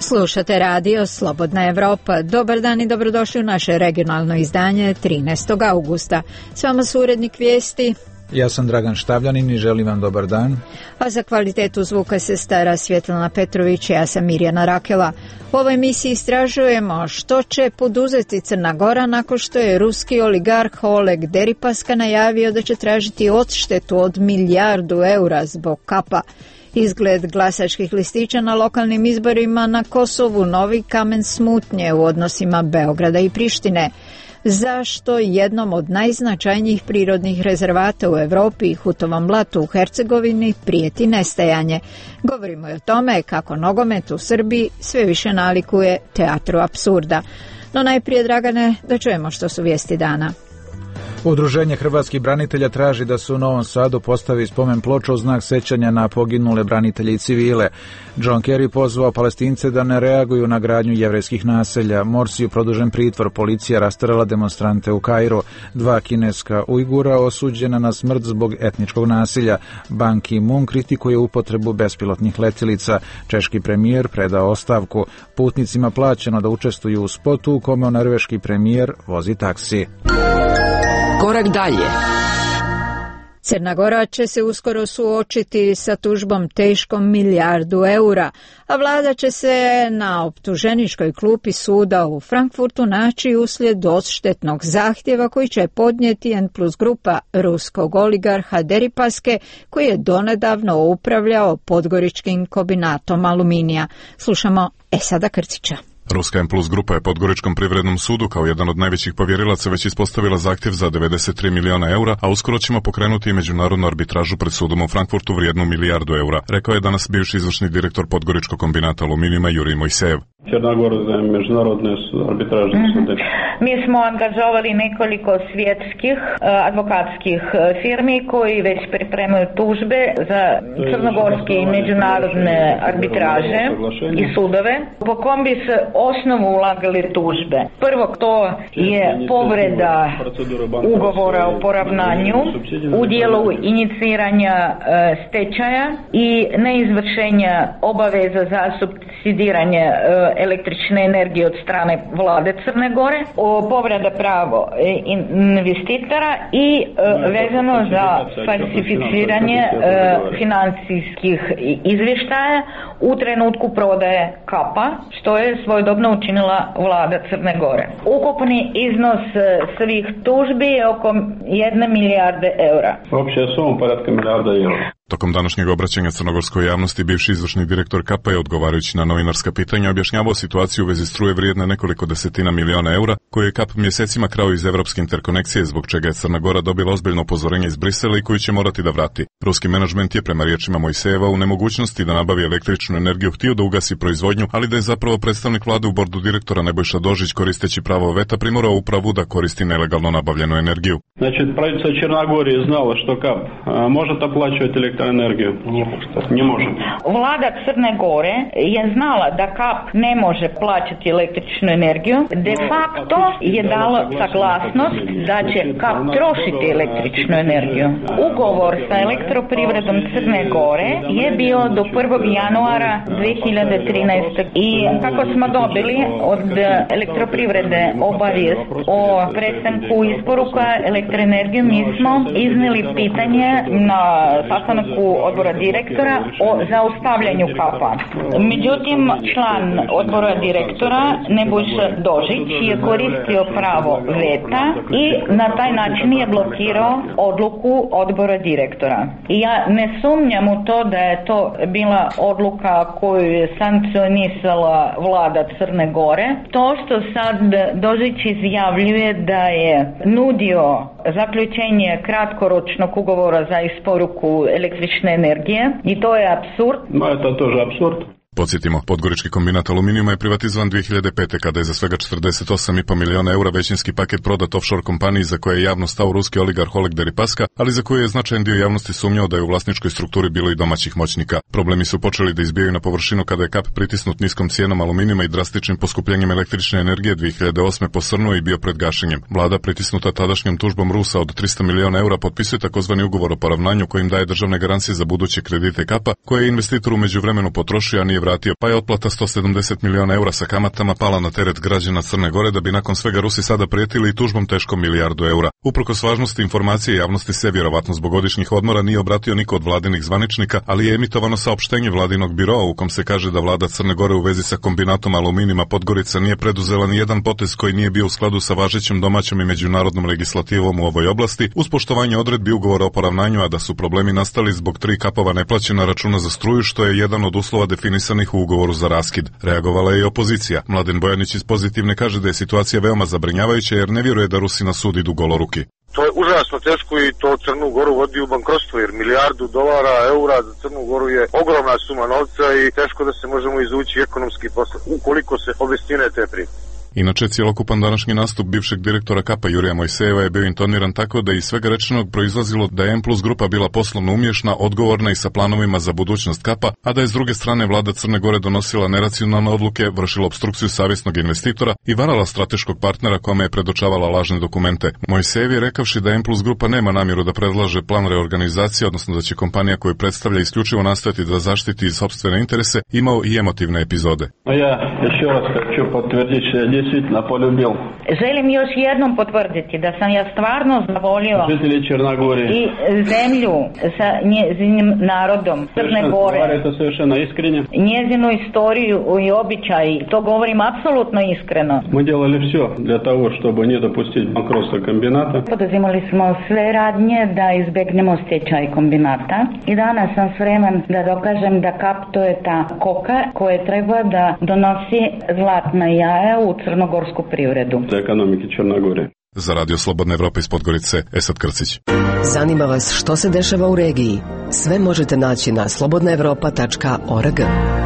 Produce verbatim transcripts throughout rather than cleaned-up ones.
Slušate radio Slobodna Evropa. Dobar dan i dobrodošli u naše regionalno izdanje trinaestog augusta. S vama su urednik vijesti. Ja sam Dragan Štavljanin i želim vam dobar dan. A za kvalitetu zvuka se stara Svjetlana Petrović, ja sam Mirjana Rakela. U ovoj emisiji istražujemo što će poduzeti Crna Gora nakon što je ruski oligarh Oleg Deripaska najavio da će tražiti odštetu od milijardu eura zbog kapa. Izgled glasačkih listića na lokalnim izborima na Kosovu, novi kamen smutnje u odnosima Beograda i Prištine. Zašto jednom od najznačajnijih prirodnih rezervata u Europi, Hutovom blatu u Hercegovini, prijeti nestajanje? Govorimo i o tome kako nogomet u Srbiji sve više nalikuje teatru apsurda. No najprije, Dragane, da čujemo što su vijesti dana. Udruženje hrvatskih branitelja traži da se u Novom Sadu postavi spomen ploča u znak sećanja na poginule branitelje i civile. John Kerry pozvao Palestince da ne reaguju na gradnju jevrejskih naselja. Morsiju produžen pritvor, policija rasterala demonstrante u Kairu. Dva kineska Ujgura osuđena na smrt zbog etničkog nasilja. Ban Ki-moon kritikuje upotrebu bespilotnih letjelica. Češki premijer predao ostavku. Putnicima plaćeno da učestvuju u spotu u kome norveški premijer vozi taksi. Korak dalje. Crna Gora će se uskoro suočiti sa tužbom teškom milijardu eura, a vlada će se na optuženičkoj klupi suda u Frankfurtu naći uslijed odštetnog zahtjeva koji će podnijeti N plus grupa ruskog oligarha Deripaske, koji je donedavno upravljao podgoričkim kombinatom aluminija. Slušamo Esada Krcića. Ruska N plus grupa je Podgoričkom privrednom sudu kao jedan od najvećih povjerilaca već ispostavila zahtjev za devedeset tri miliona eura, a uskoro ćemo pokrenuti i međunarodnu arbitražu pred sudom u Frankfurtu vrijednu milijardu eura, rekao je danas bivši izvršni direktor Podgoričkog kombinata aluminijuma Jurij Mojsejev. Crna Gora za međunarodne arbitražne sude. Mi smo angažovali nekoliko svjetskih advokatskih firmi koji već pripremaju tužbe za crnogorske i međunarodne arbitraže i sudove, po kom bi se osnovu ulagali tužbe. Prvo, to je povreda ugovora o poravnanju u dijelu iniciranja stečaja i neizvršenja obaveza za subsidiranje električne energije od strane vlade Crne Gore, o povreda pravo investitora i vezano za falsificiranje financijskih izvještaja u trenutku prodaje kapa, što je svojedobno učinila vlada Crne Gore. Ukupni iznos svih tužbi je oko jedne milijarde eura. Opća suma poratka milijarda eura. Tokom današnjeg obraćanja crnogorskoj javnosti bivši izvršni direktor kapa je, odgovarajući na novinarska pitanja, objašnjavao situaciju u vezi struje vrijedne nekoliko desetina miliona eura koje je kap mjesecima krao iz evropske interkonekcije, zbog čega je Crna Gora dobila ozbiljno upozorenje iz Brisela i koju će morati da vrati. Ruski menadžment je, prema riječima Mojsejeva, u nemogućnosti da nabavi električnu energiju htio da ugasi proizvodnju, ali da je zapravo predstavnik vlade u bordu direktora Nebojša Dožić, koristeći pravo veta, primorao upravu da koristi nelegalno nabavljenu energiju. Znači, pravitelj Crna Gora je znala što kap može da plaćati elektroenergiju. Ne može. Vlada Crne Gore je znala da kap ne može plaćati električnu energiju. De facto je dala saglasnost da će kap trošiti električnu energiju. Ugovor sa elektroprivredom Crne Gore je bio do prvog januara dve hiljade trinaeste. I kako smo dobili od elektroprivrede obavijest o prestanku isporuka elektroenergiju, mi smo iznijeli pitanje na sastanku odbora direktora o zaustavljanju kapa. Međutim, član odbora direktora Nebojša Dožić je koristio pravo veta i na taj način je blokirao odluku odbora direktora. I ja ne sumnjam u to da je to bila odluka koju je sankcionisala vlada Crne Gore. To što sad Dožić izjavljuje da je nudio zaključenje kratkoročnog ugovora za isporuku električne energije i to je apsurd. Ma je to тоже apsurd. Podsjetimo, Podgorički kombinat aluminijuma je privatizovan dvije hiljade pete. kada je za svega četrdeset osam zarez pet miliona eura većinski paket prodat offshore kompaniji za koje je javno stao ruski oligarh Oleg Deripaska, ali za koje je značajan dio javnosti sumnjao da je u vlasničkoj strukturi bilo i domaćih moćnika. Problemi su počeli da izbijaju na površinu kada je kap pritisnut niskom cijenom aluminijuma i drastičnim poskupljenjem električne energije dvije hiljade osme posrnuo i bio pred gašenjem. Vlada, pritisnuta tadašnjom tužbom Rusa od trista miliona eura, potpisuje takozvani ugovor o poravnanju kojim daje državne garancije za buduće kredite kapa, koje je investitor u međuvremenu potrošio, a nije vratio, pa je otplata sto sedamdeset miliona eura sa kamatama pala na teret građana Crne Gore, da bi nakon svega Rusi sada prijetili i tužbom teškom milijardu eura. Uprkos važnosti informacije, javnosti se vjerovatno zbog godišnjih odmora nije obratio niko od vladinih zvaničnika, ali je emitovano saopštenje vladinog biroa u kom se kaže da vlada Crne Gore u vezi sa kombinatom aluminima Podgorica nije preduzela ni jedan potez koji nije bio u skladu sa važećom domaćom i međunarodnom legislativom u ovoj oblasti, uz poštovanje odredbi ugovora o poravnanju, a da su problemi nastali zbog tri kapova neplaćena računa za struju, što je jedan od uslova definisanih u ugovoru za raskid. Reagovala je i opozicija. Mladen Bojanić iz Pozitivne kaže da je situacija veoma zabrinjavajuća jer ne vjeruje da Rusi na sud idu goloruki. To je užasno teško i to Crnu Goru vodi u bankrotstvo, jer milijardu dolara, eura za Crnu Goru je ogromna suma novca i teško da se možemo izvući ekonomski posle ukoliko se obistine te priče. Inače, cjelokupan današnji nastup bivšeg direktora Kapa Jurija Mojsejeva je bio intoniran tako da iz svega rečenog proizlazilo da je M plus grupa bila poslovno umješna, odgovorna i sa planovima za budućnost Kapa, a da je s druge strane vlada Crne Gore donosila neracionalne odluke, vršila opstrukciju savjesnog investitora i varala strateškog partnera kome je predočavala lažne dokumente. Mojsejev je rekavši da M plus grupa nema namjeru da predlaže plan reorganizacije, odnosno da će kompanija koju predstavlja isključivo nastojati da zaštiti sopstvene interese, imao i emotivne epizode. Ja еще раз хочу подтвердить, что я действительно полюбил. Želim još jednom potvrditi da sam ja stvarno zavolio Žitelji Črnogorije i zemlju sa njezinim narodom Crne Gore. To совершенно искренне. Njezinu istoriju i običaj, to govorim apsolutno iskreno. Мы делали все для того, чтобы не допустить банкротства комбината. Poduzimali smo sve radnje da izbegnemo stečaj kombinata i danas sam spreman da dokažem da Kap to je ta koka koja treba da donosi zlatna jaja u crnogorsku privredu. Za ekonomike Crne Gore. Za Radio Slobodne Evrope iz Podgorice, Esad Krcić. Zanima vas što se dešava u regiji? Sve možete naći na slobodna evropa tačka org.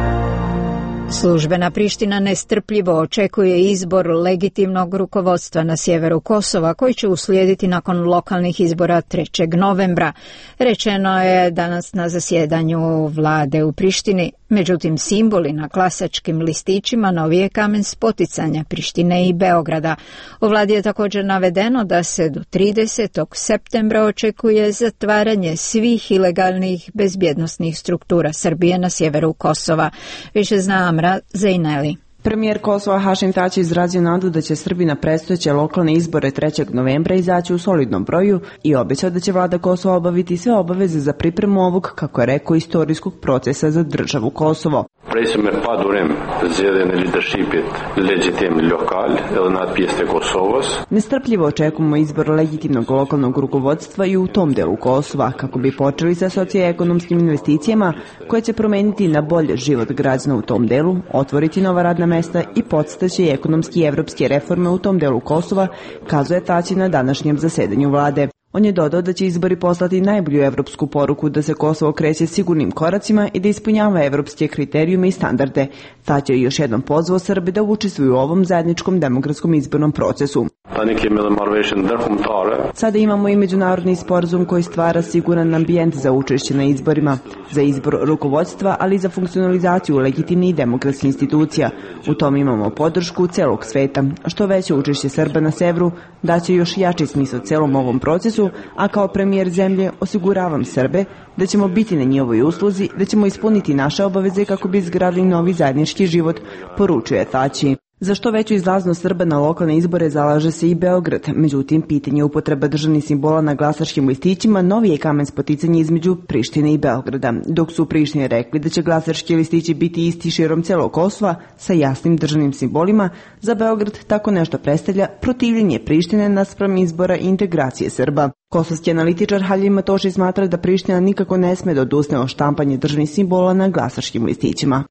Službena Priština nestrpljivo očekuje izbor legitimnog rukovodstva na sjeveru Kosova, koji će uslijediti nakon lokalnih izbora trećeg novembra. Rečeno je danas na zasjedanju vlade u Prištini. Međutim, simboli na glasačkim listićima novi je kamen spoticanja Prištine i Beograda. U vladi je također navedeno da se do tridesetog septembra očekuje zatvaranje svih ilegalnih bezbjednosnih struktura Srbije na sjeveru Kosova. Više zna Amra Zejneli. Premijer Kosova Hašim Tači izrazio nadu da će Srbi na predstojeće lokalne izbore trećeg novembra izaći u solidnom broju i obećao da će vlada Kosova obaviti sve obaveze za pripremu ovog, kako je rekao, istorijskog procesa za državu Kosovo. Presumer pa durem zjedene leadershipit legitim lokal nad pjeste Kosovos. Nestrpljivo očekujemo izbor legitimnog lokalnog rukovodstva i u tom delu Kosova, kako bi počeli sa socioekonomskim investicijama koje će promeniti na bolje život građana u tom delu, otvoriti nova radna mesta i podstaći ekonomski i evropske reforme u tom delu Kosova, kazuje Tači na današnjem zasedanju vlade. On je dodao da će izbori poslati najbolju evropsku poruku da se Kosovo kreće sigurnim koracima i da ispunjava evropske kriterijume i standarde. Tači je još jednom pozvao Srbe da učestvuju u ovom zajedničkom demokratskom izbornom procesu. Sada imamo i međunarodni sporazum koji stvara siguran ambijent za učešće na izborima, za izbor rukovodstva, ali i za funkcionalizaciju legitimnih demokratskih institucija. U tom imamo podršku celog sveta. Što veće učešće Srba na severu daće još jači smisao celom ovom procesu, a kao premijer zemlje osiguravam Srbe da ćemo biti na njihovoj usluzi, da ćemo ispuniti naše obaveze kako bi izgradili novi zajednički život, poručuje Tači. Za što veću izlaznost Srba na lokalne izbore zalaže se i Beograd. Međutim, pitanje upotreba državnih simbola na glasačkim listićima novi je kamen spoticanja između Prištine i Beograda. Dok su u Prištini rekli da će glasački listići biti isti širom celog Kosova sa jasnim državnim simbolima, za Beograd tako nešto predstavlja protivljenje Prištine naspram izbora i integracije Srba. Kosovski analitičar Haljim Matoši smatra da Priština nikako ne sme da odustane od štampanja državnih simbola na glasačkim listićima.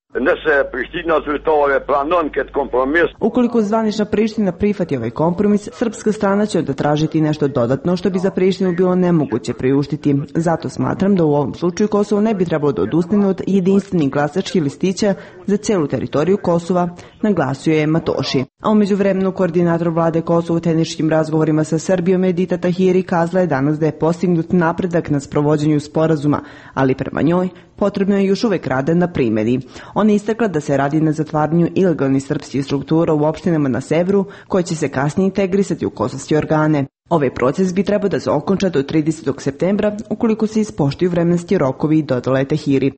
Ukoliko zvanična Priština prihvati ovaj kompromis, srpska strana će da tražiti nešto dodatno što bi za Prištinu bilo nemoguće priuštiti. Zato smatram da u ovom slučaju Kosovo ne bi trebalo da odustane od jedinstvenih glasačkih listića za celu teritoriju Kosova, naglasio je Matoši. A umeđu vremenu koordinator vlade Kosova u tehničkim razgovorima sa Srbijom Edita Tahiri kazala je danas da je postignut napredak na sprovođenju sporazuma, ali prema njoj potrebno je još uvek rade na primjeni. Ona je istakla da se radi na zatvaranju ilegalnih srpskih struktura u opštinama na severu, koje će se kasnije integrisati u kosovske organe. Ovaj proces bi trebao da se okonča do tridesetog septembra ukoliko se ispoštuju vremenski rokovi, dodala je Tahiri.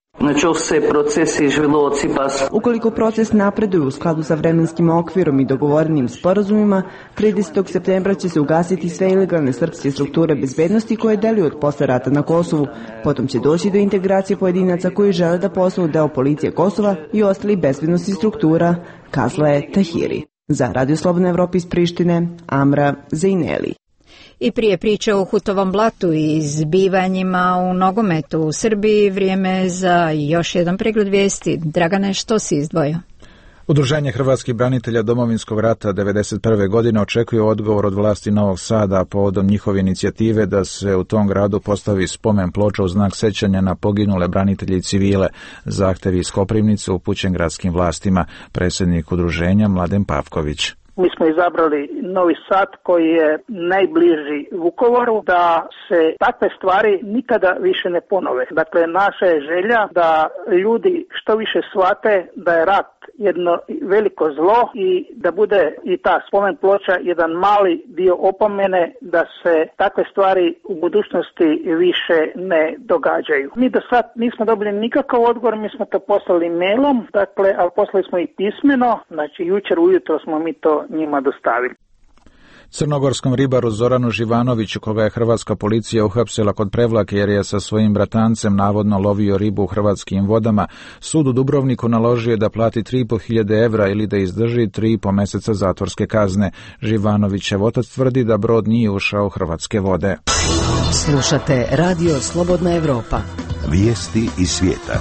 Ukoliko proces napreduje u skladu sa vremenskim okvirom i dogovorenim sporazumima, tridesetog septembra će se ugasiti sve ilegalne srpske strukture bezbednosti koje deluju od posle rata na Kosovu. Potom će doći do integracije pojedinaca koji žele da postanu deo policije Kosova i ostali bezbednosti struktura, kazala je Tahiri. Za Radio Slobodna Evropa iz Prištine, Amra Zejneli. I prije priče o Hutovom blatu i zbivanjima u nogometu u Srbiji, vrijeme za još jedan pregled vijesti. Dragane, što si izdvojio? Udruženje hrvatskih branitelja Domovinskog rata devedeset prve godine očekuje odgovor od vlasti Novog Sada povodom njihove inicijative da se u tom gradu postavi spomen ploča u znak sećanja na poginule branitelje i civile. Zahtev iz Koprivnice upućen gradskim vlastima. Predsjednik udruženja Mladen Pavković. Mi smo izabrali Novi Sad koji je najbliži Vukovaru, da se takve stvari nikada više ne ponove. Dakle, naša je želja da ljudi što više shvate da je rat jedno veliko zlo i da bude i ta spomen ploča jedan mali dio opomene da se takve stvari u budućnosti više ne događaju. Mi do sad nismo dobili nikakav odgovor, mi smo to poslali mailom, dakle, ali poslali smo i pismeno, znači jučer ujutro smo mi to njima dostavili. Crnogorskom ribaru Zoranu Živanoviću, koga je hrvatska policija uhapsila kod Prevlake jer je sa svojim bratancem navodno lovio ribu u hrvatskim vodama, sud u Dubrovniku naložio da plati tri i po hiljade evra ili da izdrži tri i po meseca zatvorske kazne. Živanovićev otac tvrdi da brod nije ušao u hrvatske vode. Slušate Radio Slobodna Evropa. Vijesti iz svijeta.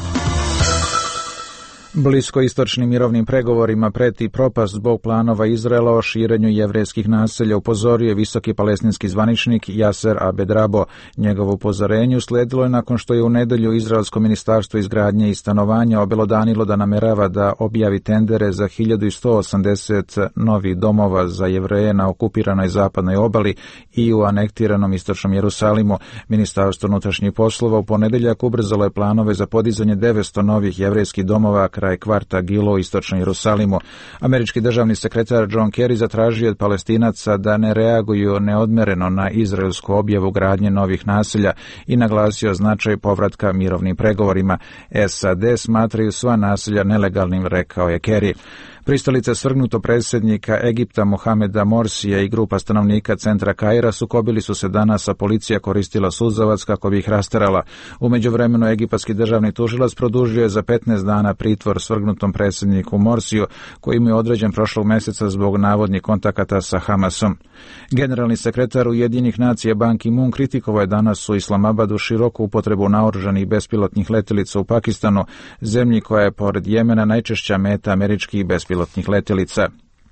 Bliskoistočnim mirovnim pregovorima preti propast zbog planova Izraela o širenju jevrejskih naselja, upozorio je visoki palestinski zvaničnik Jaser Abedrabo. Njegovo upozorenje usledilo je nakon što je u nedjelju Izraelsko ministarstvo izgradnje i stanovanja obelodanilo da namerava da objavi tendere za hiljadu sto osamdeset novih domova za Jevreje na okupiranoj zapadnoj obali i u anektiranom istočnom Jerusalimu. Ministarstvo unutrašnjih poslova u ponedjeljak ubrzalo je planove za podizanje devetsto novih jevrejskih domova kraj kvarta Gilo u istočnom Jerusalimu. Američki državni sekretar John Kerry zatražio od Palestinaca da ne reaguju neodmereno na izraelsku objavu gradnje novih naselja i naglasio značaj povratka mirovnim pregovorima. S A D smatraju sva naselja nelegalnim, rekao je Kerry. Pristalice svrgnuto predsjednika Egipta Mohameda Morsija i grupa stanovnika centra Kaira sukobili su se danas, a policija koristila suzavac kako bi ih rasterala. U međuvremenu egipatski državni tužilac produžio je za petnaest dana pritvor svrgnutom predsjedniku Morsiju, koji mu je određen prošlog mjeseca zbog navodnih kontakata sa Hamasom. Generalni sekretar Ujedinjenih nacija Ban Ki-moon kritikovao je danas u Islamabadu široku upotrebu naoružanih bespilotnih letjelica u Pakistanu, zemlji koja je pored Jemena najčešća meta američkih bespilotnih letjelica.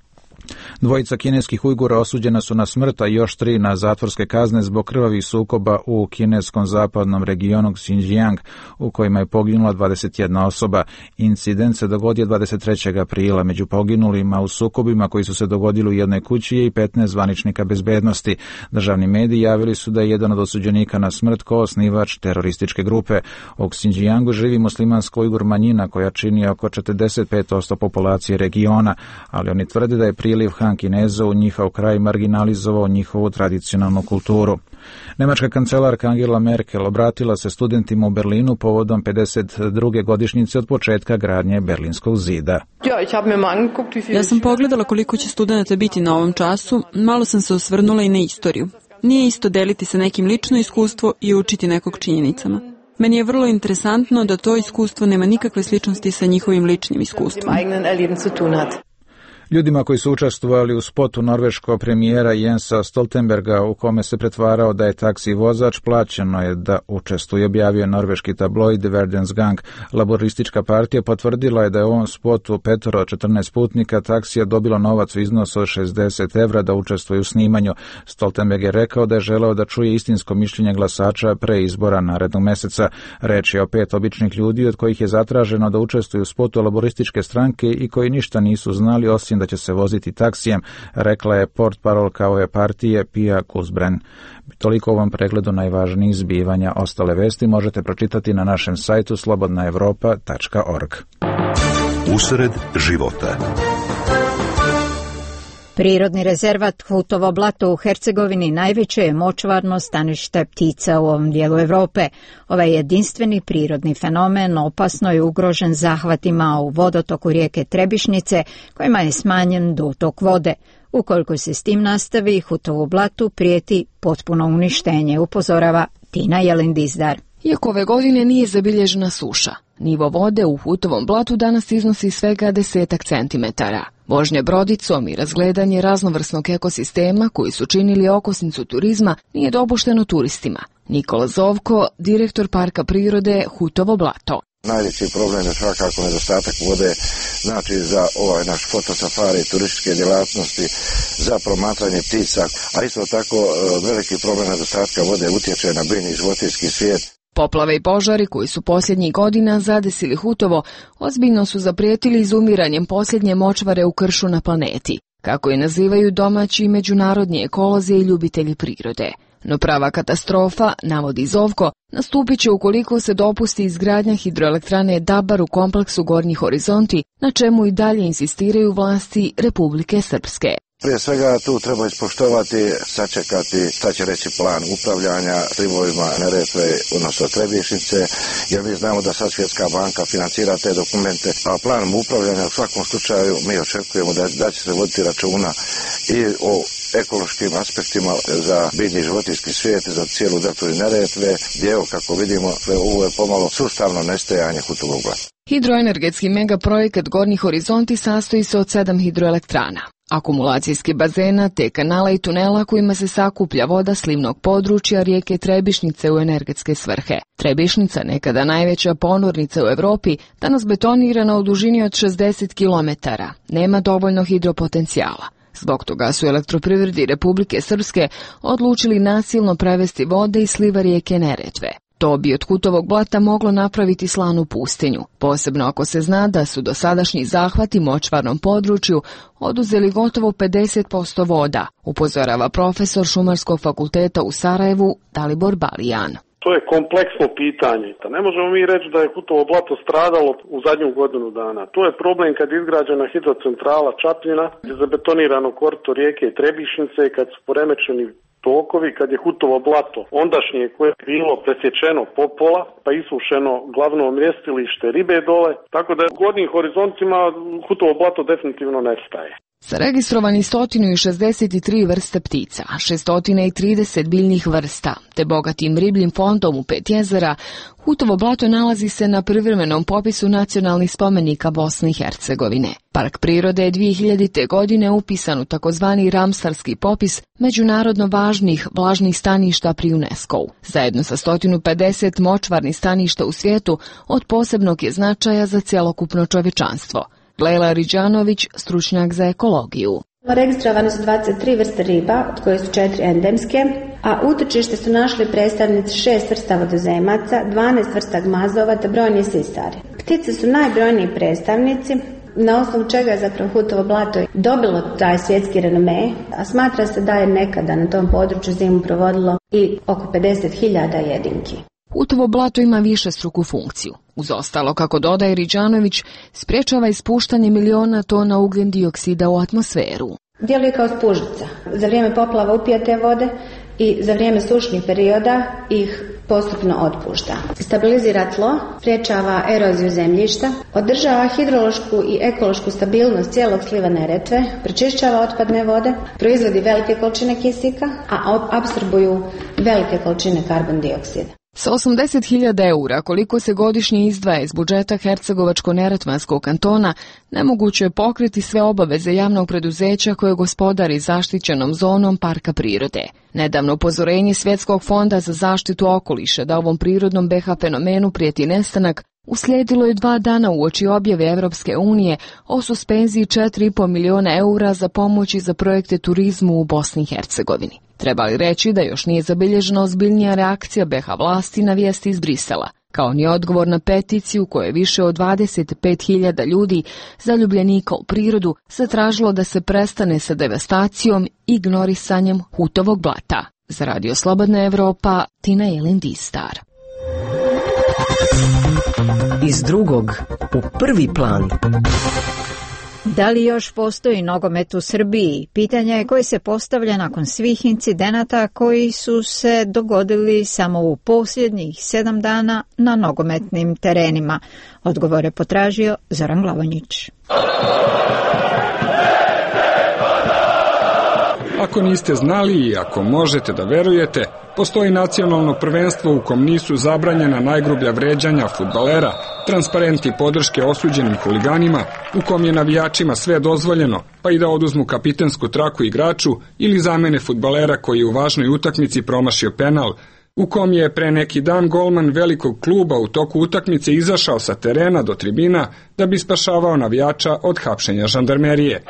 Dvojica kineskih Ujgura osuđena su na smrt, a još tri na zatvorske kazne zbog krvavih sukoba u kineskom zapadnom regionu Xinjiang, u kojima je poginula dvadeset jedna osoba. Incident se dogodio dvadeset trećeg aprila. Među poginulima u sukobima koji su se dogodili u jednoj kući je i petnaest zvaničnika bezbednosti. Državni mediji javili su da je jedan od osuđenika na smrt ko osnivač terorističke grupe. U Xinjiangu živi muslimanska Ujgur manjina koja čini oko četrdeset pet posto populacije regiona, ali oni tvrde da je priliv Han Kineza u njihov kraj marginalizovao njihovu tradicionalnu kulturu. Nemačka kancelarka Angela Merkel obratila se studentima u Berlinu povodom pedeset druge godišnjice od početka gradnje Berlinskog zida. Ja sam pogledala koliko će studenata biti na ovom času, malo sam se osvrnula i na istoriju. Nije isto deliti sa nekim lično iskustvo i učiti nekog činjenicama. Meni je vrlo interesantno da to iskustvo nema nikakve sličnosti sa njihovim ličnim iskustvom. Ljudima koji su učestvovali u spotu norveškog premijera Jensa Stoltenberga u kome se pretvarao da je taksi vozač, plaćeno je da učestvuje, objavio norveški tabloid Verdens Gang. Laboristička partija potvrdila je da je u ovom spotu petoro od četrnaest putnika taksija dobilo novac u iznosu od šezdeset evra da učestvuje u snimanju. Stoltenberg je rekao da je želeo da čuje istinsko mišljenje glasača pre izbora narednog meseca. Reč je o pet običnih ljudi od kojih je zatraženo da učestvuju u spotu laborističke stranke i koji ništa nisu znali osim da će se voziti taksijem, rekla je portparolka ove partije Pia Kusbren. Toliko u ovom pregledu najvažnijih zbivanja. Ostale vesti možete pročitati na našem sajtu slobodna evropa tačka org. Usred života. Prirodni rezervat Hutovo blato u Hercegovini najveće je močvarno stanište ptica u ovom dijelu Europe. Ovaj jedinstveni prirodni fenomen opasno je ugrožen zahvatima u vodotoku rijeke Trebišnice, kojima je smanjen dotok vode. Ukoliko se s tim nastavi, Hutovu blatu prijeti potpuno uništenje, upozorava Tina Jelindizdar. Iako ove godine nije zabilježena suša, nivo vode u Hutovom blatu danas iznosi svega desetak centimetara. Vožnja brodicom i razgledanje raznovrsnog ekosistema koji su činili okosnicu turizma nije dopušteno turistima. Nikola Zovko, direktor Parka prirode Hutovo blato. Najveći problem je svakako nedostatak vode, znači za ovaj naš fotosafari, turističke djelatnosti, za promatranje ptica, a isto tako veliki problem nedostatka vode utječe na biljni životinjski svijet. Poplave i požari koji su posljednjih godina zadesili Hutovo ozbiljno su zaprijetili izumiranjem posljednje močvare u kršu na planeti, kako je nazivaju domaći i međunarodni ekolozi i ljubitelji prirode. No prava katastrofa, navodi Zovko, nastupit će ukoliko se dopusti izgradnja hidroelektrane Dabar u kompleksu Gornji horizonti, na čemu i dalje insistiraju vlasti Republike Srpske. Prije svega tu treba ispoštovati, sačekati šta će reći plan upravljanja slivovima Neretve, odnosno Trebišnice, jer mi znamo da sad Svjetska banka financira te dokumente, a planom upravljanja u svakom slučaju mi očekujemo da, da će se voditi računa i o ekološkim aspektima za biljni životinjski svijet, za cijelu deltu Neretve, gdje evo kako vidimo ovo je pomalo sustavno nestajanje Hutovog blata. Hidroenergetski megaprojekat Gornji horizonti sastoji se od sedam hidroelektrana, akumulacijskih bazena te kanala i tunela kojima se sakuplja voda slivnog područja rijeke Trebišnice u energetske svrhe. Trebišnica, nekada najveća ponornica u Europi, danas betonirana u dužini od šezdeset kilometara, nema dovoljno hidropotencijala. Zbog toga su elektroprivredi Republike Srpske odlučili nasilno prevesti vode iz sliva rijeke Neretve. To bi od Hutovog blata moglo napraviti slanu pustinju, posebno ako se zna da su dosadašnji zahvati močvarnom području oduzeli gotovo pedeset posto voda, upozorava profesor Šumarskog fakulteta u Sarajevu Dalibor Balijan. To je kompleksno pitanje. Ne možemo mi reći da je Hutovo blato stradalo u zadnju godinu dana. To je problem kad je izgrađena hidrocentrala Čapljina, gdje je zabetonirano korito rijeke Trebišnice, kad su poremećeni tokovi, kad je Hutovo blato ondašnje koje je bilo presječeno popola, pa isušeno glavno mrjestilište ribe dole, tako da u gornjim horizontima Hutovo blato definitivno nestaje. Zaregistrovani sto šezdeset tri vrste ptica, šesto trideset biljnih vrsta, te bogatim ribljim fondom u pet jezera, Hutovo blato nalazi se na privremenom popisu nacionalnih spomenika Bosne i Hercegovine. Park prirode je dvije hiljadite. godine upisan u takozvani Ramsarski popis međunarodno važnih vlažnih staništa pri UNESCO-u. Zajedno sa sto pedeset močvarnih staništa u svijetu od posebnog je značaja za cjelokupno čovječanstvo. Lejla Riđanović, stručnjak za ekologiju. Registrovane su dvadeset tri vrste riba, od koje su četiri endemske, a utočište su našli predstavnici šest vrsta vodozemaca, dvanaest vrsta gmazova te brojni sisari. Ptice su najbrojniji predstavnici, na osnovu čega je zapravo Hutovo blato dobilo taj svjetski renome, a smatra se da je nekada na tom području zimu provodilo i oko pedeset hiljada jedinki. Hutovo blato ima višestruku funkciju. Uz ostalo, kako dodaje Riđanović, sprječava ispuštanje miliona tona ugljen dioksida u atmosferu. Djeluje kao spužica. Za vrijeme poplava upija te vode i za vrijeme sušnih perioda ih postupno otpušta. Stabilizira tlo, sprječava eroziju zemljišta, održava hidrološku i ekološku stabilnost cijelog sliva Neretve, pročišćava otpadne vode, proizvodi velike količine kisika, a apsorbuju velike količine karbon dioksida. Sa osamdeset hiljada eura, koliko se godišnje izdvaja iz budžeta Hercegovačko-Neretvanskog kantona, nemoguće je pokriti sve obaveze javnog preduzeća koje gospodari zaštićenom zonom parka prirode. Nedavno upozorenje Svjetskog fonda za zaštitu okoliša da ovom prirodnom B H fenomenu prijeti nestanak uslijedilo je dva dana uoči objave Evropske unije o suspenziji četiri i po miliona eura za pomoći za projekte turizmu u Bosni i Hercegovini. Treba li reći da još nije zabilježena ozbiljnija reakcija B H vlasti na vijesti iz Brisela, kao ni odgovor na peticiju koje je više od dvadeset pet hiljada ljudi zaljubljenika u prirodu zatražilo da se prestane sa devastacijom i ignorisanjem Hutovog blata. Za Radio Slobodna Evropa, Tina Jelindistar. Iz drugog u prvi plan. Da li još postoji nogomet u Srbiji? Pitanje je koje se postavlja nakon svih incidenata koji su se dogodili samo u posljednjih sedam dana na nogometnim terenima. Odgovore potražio Zoran Glavonjić. Ako niste znali i ako možete da verujete, postoji nacionalno prvenstvo u kom nisu zabranjena najgrublja vređanja fudbalera, transparenti podrške osuđenim huliganima, u kom je navijačima sve dozvoljeno, pa i da oduzmu kapitensku traku igraču ili zamene fudbalera koji je u važnoj utakmici promašio penal, u kom je pre neki dan golman velikog kluba u toku utakmice izašao sa terena do tribina da bi spašavao navijača od hapšenja žandarmerije.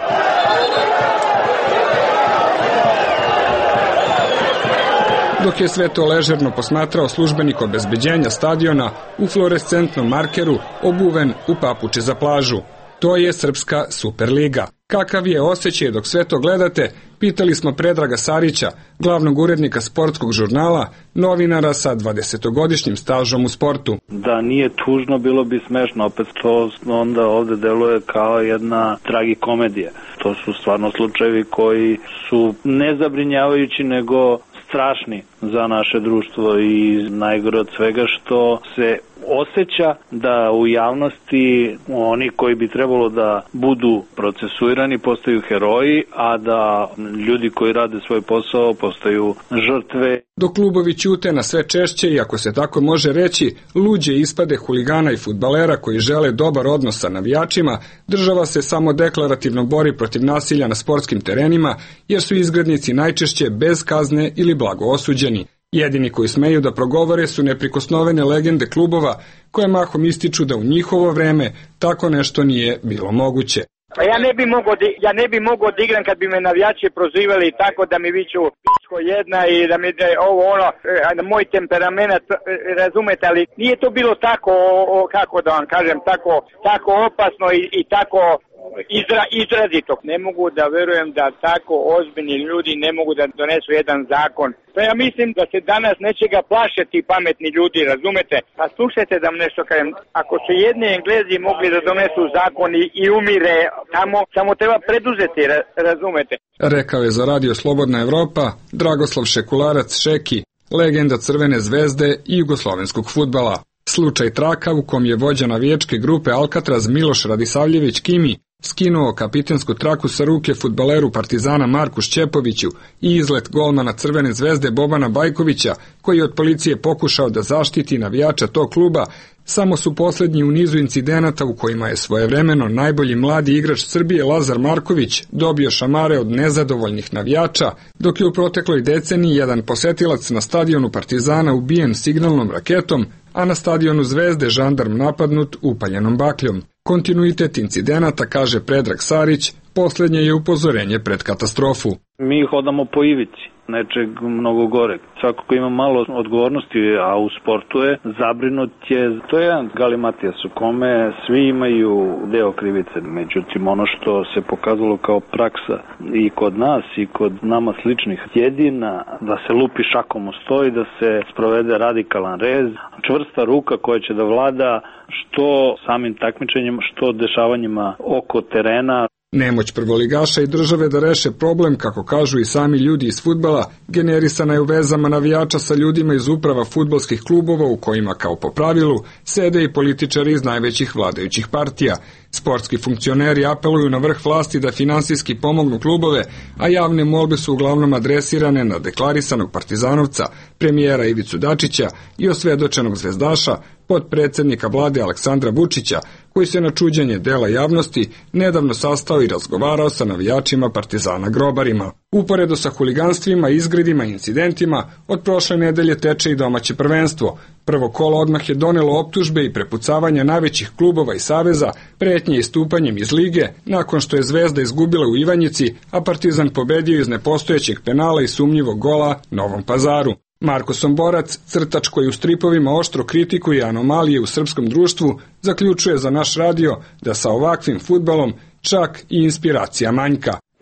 Dok je sve to ležerno posmatrao službenik obezbeđenja stadiona u fluorescentnom markeru obuven u papuče za plažu. To je Srpska Superliga. Kakav je osjećaj dok sve to gledate, pitali smo Predraga Sarića, glavnog urednika sportskog žurnala, novinara sa dvadesetogodišnjim stažom u sportu. Da nije tužno, bilo bi smešno, opet to onda ovde deluje kao jedna tragikomedija. To su stvarno slučajevi koji su ne zabrinjavajući, nego strašni za naše društvo i najgore od svega što se osjeća da u javnosti oni koji bi trebalo da budu procesuirani postaju heroji, a da ljudi koji rade svoj posao postaju žrtve. Dok klubovi ćute na sve češće i, ako se tako može reći, luđe ispade huligana i fudbalera koji žele dobar odnos sa navijačima, država se samo deklarativno bori protiv nasilja na sportskim terenima, jer su izgrednici najčešće bez kazne ili blago osuđeni. Jedini koji smeju da progovore su neprikosnovene legende klubova, koje mahom ističu da u njihovo vreme tako nešto nije bilo moguće. Ja ne bi mogao da, ja ne bi mogao da igram kad bi me navijači prozivali tako da mi viču pičko jedna i da mi ovo ono, moj temperament, razumete, ali nije to bilo tako, kako da vam kažem, tako, tako opasno i, i tako Izra, izrazito. Ne mogu da verujem da tako ozbiljni ljudi ne mogu da donesu jedan zakon. Pa ja mislim da se danas nečega plaše ti pametni ljudi, razumete? Pa slušajte da vam nešto kažem. Ako su jedni Englezi mogli da donesu zakon i, i umire tamo, samo treba preduzeti, razumete? Rekao je za Radio Slobodna Evropa Dragoslav Šekularac Šeki, legenda Crvene zvezde i jugoslovenskog fudbala. Slučaj traka u kom je vođa navijačke grupe Alcatraz Miloš Radisavljević Kimi skinuo kapitensku traku sa ruke fudbaleru Partizana Marku Šćepoviću i izlet golmana Crvene zvezde Bobana Bajkovića, koji je od policije pokušao da zaštiti navijača tog kluba, samo su posljednji u nizu incidenata u kojima je svojevremeno najbolji mladi igrač Srbije Lazar Marković dobio šamare od nezadovoljnih navijača, dok je u protekloj deceniji jedan posetilac na stadionu Partizana ubijen signalnom raketom, a na stadionu Zvezde žandarm napadnut upaljenom bakljom. Kontinuitet incidenata, kaže Predrag Sarić, posljednje je upozorenje pred katastrofu. Mi hodamo po ivici nečeg mnogo gore. Svako ko ima malo odgovornosti, a u sportu je, zabrinut je. To je jedan galimatijas u kome svi imaju deo krivice. Međutim, ono što se pokazalo kao praksa i kod nas i kod nama sličnih, jedina da se lupi šakom u sto i da se sprovede radikalan rez, čvrsta ruka koja će da vlada što samim takmičenjem, što dešavanjima oko terena. Nemoć prvoligaša i države da reše problem, kako kažu i sami ljudi iz fudbala, generisana je u vezama navijača sa ljudima iz uprava fudbalskih klubova u kojima, kao po pravilu, sede i političari iz najvećih vladajućih partija. Sportski funkcioneri apeluju na vrh vlasti da finansijski pomognu klubove, a javne molbe su uglavnom adresirane na deklarisanog partizanovca, premijera Ivicu Dačića i osvedočenog zvezdaša, potpredsjednika vlade Aleksandra Vučića, koji se na čuđenje dela javnosti nedavno sastao i razgovarao sa navijačima Partizana grobarima. Uporedo sa huliganstvima, izgredima i incidentima, od prošle nedelje teče i domaće prvenstvo. Prvo kolo odmah je donelo optužbe i prepucavanja najvećih klubova i saveza, pretnje istupanjem iz lige, nakon što je Zvezda izgubila u Ivanjici, a Partizan pobedio iz nepostojećeg penala i sumnjivog gola Novom Pazaru. Marko Somborac, crtač koji u stripovima oštro kritikuje anomalije u srpskom društvu, zaključuje za naš radio da sa ovakvim fudbalom čak i inspiracija manjka.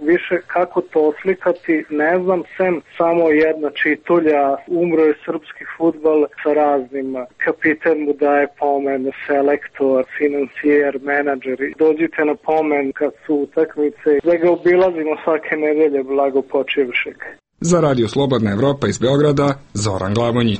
Više kako to oslikati, ne znam, sem samo jedna čitulja, umro je srpski fudbal sa raznim, kapiten mu daje pomen, selektor, financijer, menadžeri. Dođite na pomen kad su utakmice, da ga obilazimo svake nedelje, blago počivšeg. Za Radio Slobodna Evropa iz Beograda, Zoran Glavonjić.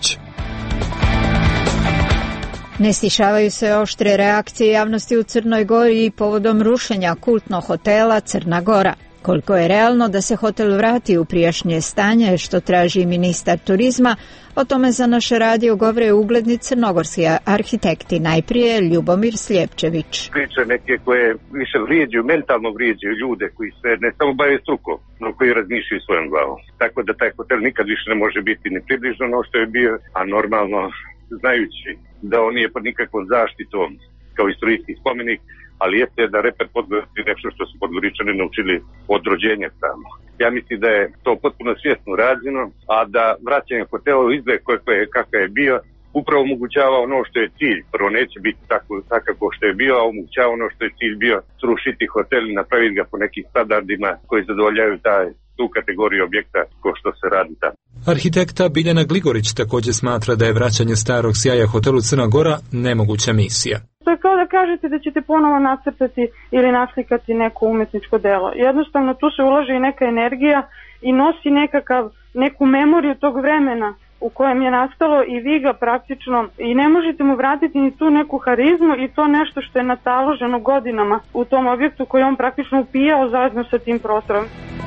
Ne stišavaju se oštre reakcije javnosti u Crnoj Gori i povodom rušenja kultnog hotela Crna Gora. Koliko je realno da se hotel vrati u prijašnje stanje, što traži ministar turizma, o tome za naše radio govore ugledni crnogorski arhitekti, najprije Ljubomir Sljepčević. Priče neke koje više vrijeđaju, mentalno vrijeđaju ljude koji se ne samo bave strukom, no koji razmišljaju svojom glavom. Tako da taj hotel nikad više ne može biti ni približno ono što je bio, a normalno znajući da on nije pod nikakvom zaštitom kao istorijski spomenik, ali jeste da reper Podgoričani nešto što su Podgoričani naučili od rođenja tamo. Ja mislim da je to potpuno svjesno rađeno, a da vraćanje hotela u izgled kakav je bio upravo omogućava ono što je cilj. Prvo neće biti tako, tako što je bio, a omogućava ono što je cilj bio, srušiti hotel i napraviti ga po nekim standardima koji zadovoljavaju taj, tu kategoriju objekta ko što se radi tamo. Arhitekta Biljana Gligorić također smatra da je vraćanje starog sjaja hotelu Crna Gora nemoguća misija. To je kao da kažete da ćete ponovo nacrtati ili naslikati neko umetničko delo. Jednostavno tu se ulaže i neka energija i nosi nekakav, neku memoriju tog vremena u kojem je nastalo i vi ga praktično i ne možete mu vratiti ni tu neku harizmu i to nešto što je nataloženo godinama u tom objektu koji on praktično upijao zajedno sa tim prostorom.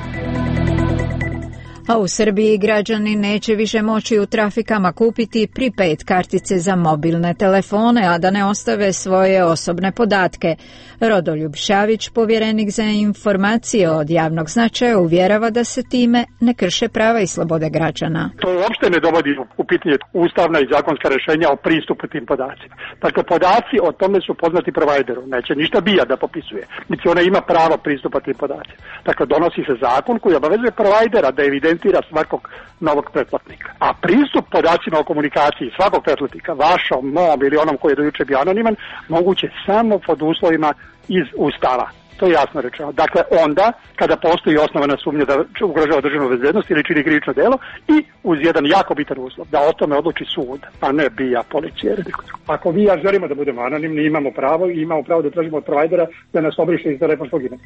A u Srbiji građani neće više moći u trafikama kupiti prepaid kartice za mobilne telefone, a da ne ostave svoje osobne podatke. Rodoljub Šavić, povjerenik za informacije od javnog značaja, uvjerava da se time ne krše prava i slobode građana. To uopšte ne dovodi u pitanje ustavna i zakonska rješenja o pristupu tim podacima. Dakle, podaci o tome su poznati provajderu. Neće ništa bija da popisuje, niti ona ima pravo pristupa tim podacima. Dakle, donosi se zakon koji obavezuje provajdera da evidentira svakog novog pretplatnika. A pristup podacima o komunikaciji svakog pretplatnika, vašom, mom ili onom koji je do juče bio anoniman, moguće samo pod uslovima iz Ustava. To je jasno rečeno. Dakle, onda, kada postoji osnovana sumnja da ugrožava državnu bezbednost ili čini krivično delo i uz jedan jako bitan uslov, da o tome odluči sud, a ne bija policija. Ako vi ja želimo da budemo anonimni, imamo pravo i imamo pravo da tražimo od provajdera da nas obriše iz telefonskog imena.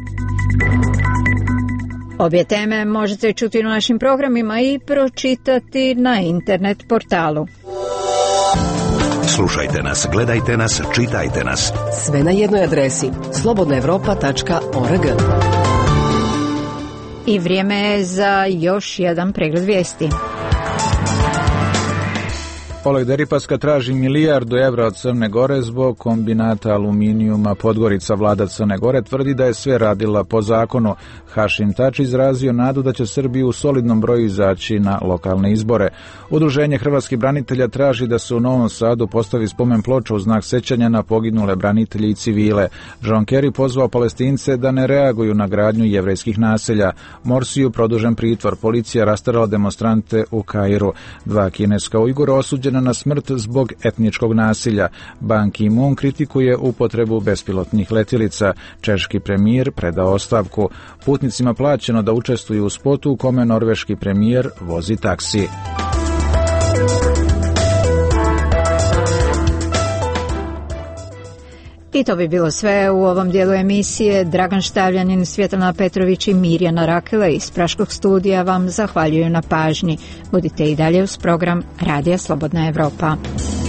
Obje teme možete čuti u našim programima i pročitati na internet portalu. Slušajte nas, gledajte nas, čitajte nas. Sve na jednoj adresi slobodna evropa tačka org. I vrijeme je za još jedan pregled vijesti. Oleg Deripaska traži milijardu evra od Crne Gore zbog kombinata aluminijuma Podgorica. Vlada Crne Gore tvrdi da je sve radila po zakonu. Hašim Tači izrazio nadu da će Srbija u solidnom broju izaći na lokalne izbore. Udruženje hrvatskih branitelja traži da se u Novom Sadu postavi spomen ploča u znak sećanja na poginule branitelje i civile. John Kerry pozvao Palestince da ne reaguju na gradnju jevrejskih naselja. Morsiju produžen pritvor. Policija rastarala demonstrante u Kairu. Dva kineska Ujgura osuđena na smrt zbog etničkog nasilja. Ban Ki-moon kritikuje upotrebu bespilotnih letjelica. Češki premijer predao ostavku. Putnicima plaćeno da učestvuju u spotu u kome norveški premijer vozi taksi. I to bi bilo sve u ovom dijelu emisije. Dragan Štavljanin, Svjetlana Petrović i Mirjana Rakela iz Praškog studija vam zahvaljuju na pažnji. Budite i dalje uz program Radija Slobodna Evropa.